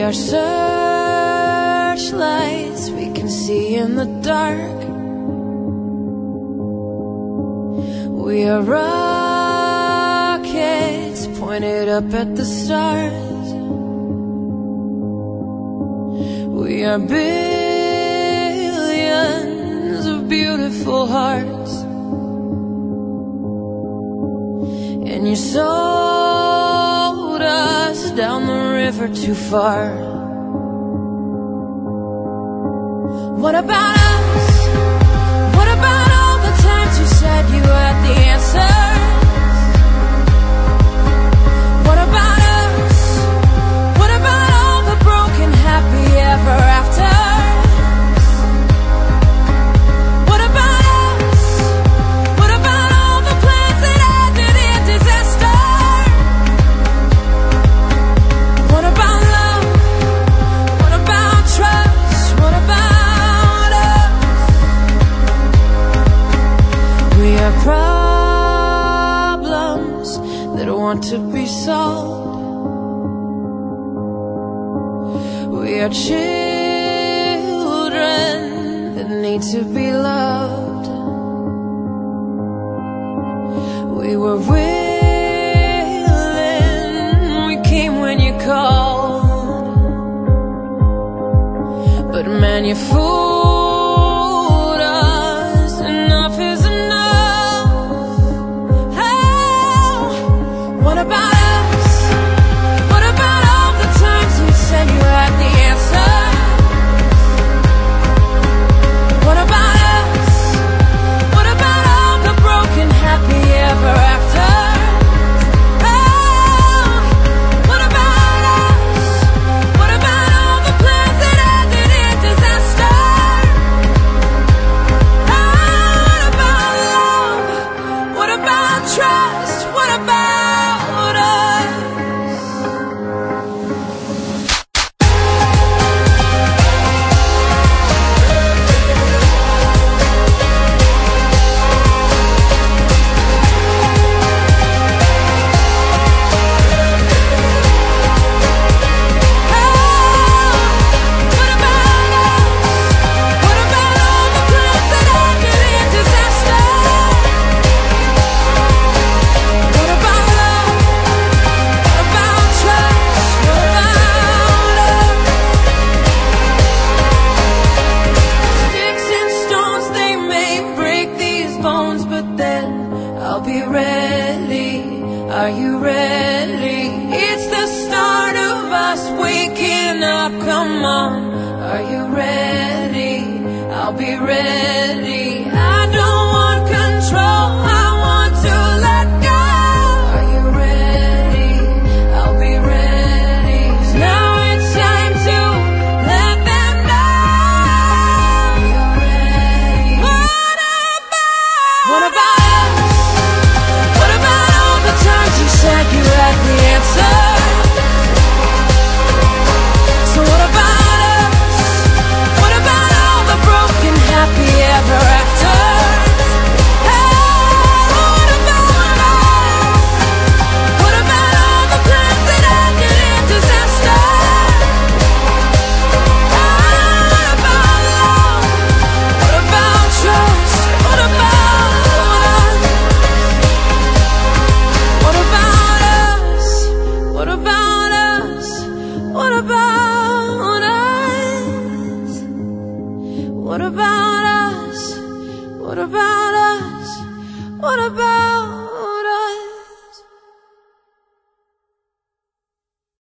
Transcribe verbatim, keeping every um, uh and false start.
are searchlights we can see in the dark. We are rockets pointed up at the stars. We are billions of beautiful hearts, and you sold us down the river too far. What about us? What about all the times you said you had the answers? What about us? What about all the broken happy ever afters? What about us? What about all the plans that ended in disaster? What about love? What about trust? What about us? We are problems that want to be solved. We are children that need to be loved. We were willing, we came when you called, but man, you fooled us. Enough is enough. Oh, what about us? What about all the times you said you had the answer? What about us? What about all the broken happy ever after? Oh, what about us? What about all the plans that ended in disaster? Oh, what about love? What about trust? What about us? What about us? What about all the plans that ended in disaster? What about love? What about trust? What about us? Sticks and stones, they may break these bones, but then I'll be ready. Are you ready? It's the start of us waking up. Come on, are you ready? I'll be ready. I don't want control, I want to let go. Are you ready? I'll be ready. 'Cause now it's time to let them know. You're ready. What about? What about us? What about all the times you said you had the answer? So what about us? What about all the broken happy ever after? Oh, what about us? What about all the plans that ended in disaster? Oh, what about love? What about trust? What about us? What about us? What about us? What about us? What about us? What about us? What about